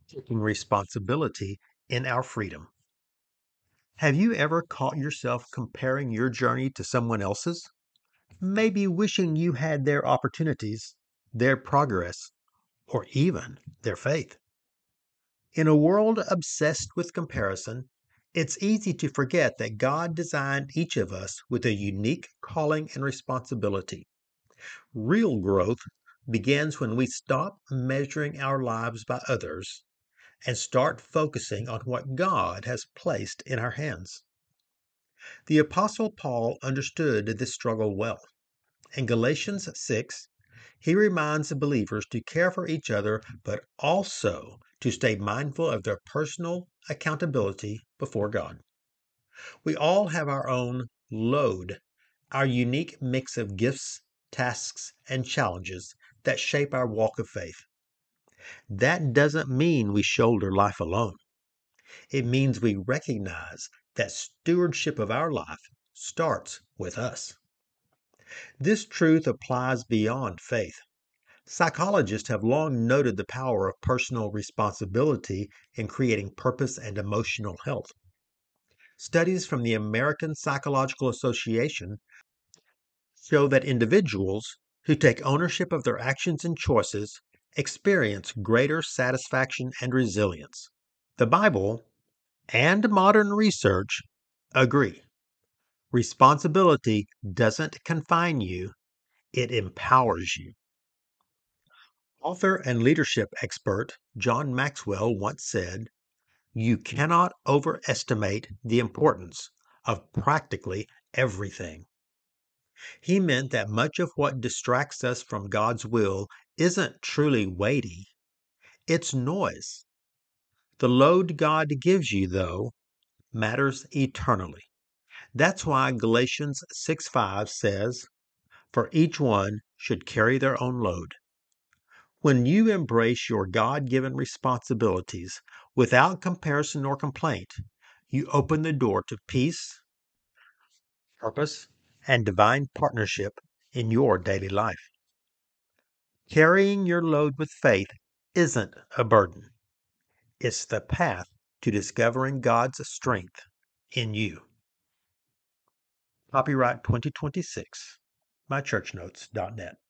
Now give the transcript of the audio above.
taking responsibility in our freedom. Have you ever caught yourself comparing your journey to someone else's? Maybe wishing you had their opportunities, their progress, or even their faith. In a world obsessed with comparison, it's easy to forget that God designed each of us with a unique calling and responsibility. Real growth begins when we stop measuring our lives by others and start focusing on what God has placed in our hands. The Apostle Paul understood this struggle well. In Galatians 6, he reminds the believers to care for each other, but also to stay mindful of their personal accountability before God. We all have our own load, our unique mix of gifts, tasks, and challenges that shape our walk of faith. That doesn't mean we shoulder life alone. It means we recognize that stewardship of our life starts with us. This truth applies beyond faith. Psychologists have long noted the power of personal responsibility in creating purpose and emotional health. Studies from the American Psychological Association show that individuals who take ownership of their actions and choices experience greater satisfaction and resilience. The Bible and modern research agree. Responsibility doesn't confine you, it empowers you. Author and leadership expert John Maxwell once said, "You cannot overestimate the importance of practically everything." He meant that much of what distracts us from God's will isn't truly weighty, it's noise. The load God gives you, though, matters eternally. That's why Galatians 6:5 says, "For each one should carry their own load." When you embrace your God given responsibilities without comparison or complaint, you open the door to peace, purpose, and divine partnership in your daily life. Carrying your load with faith isn't a burden, it's the path to discovering God's strength in you. Copyright 2026, mychurchnotes.net.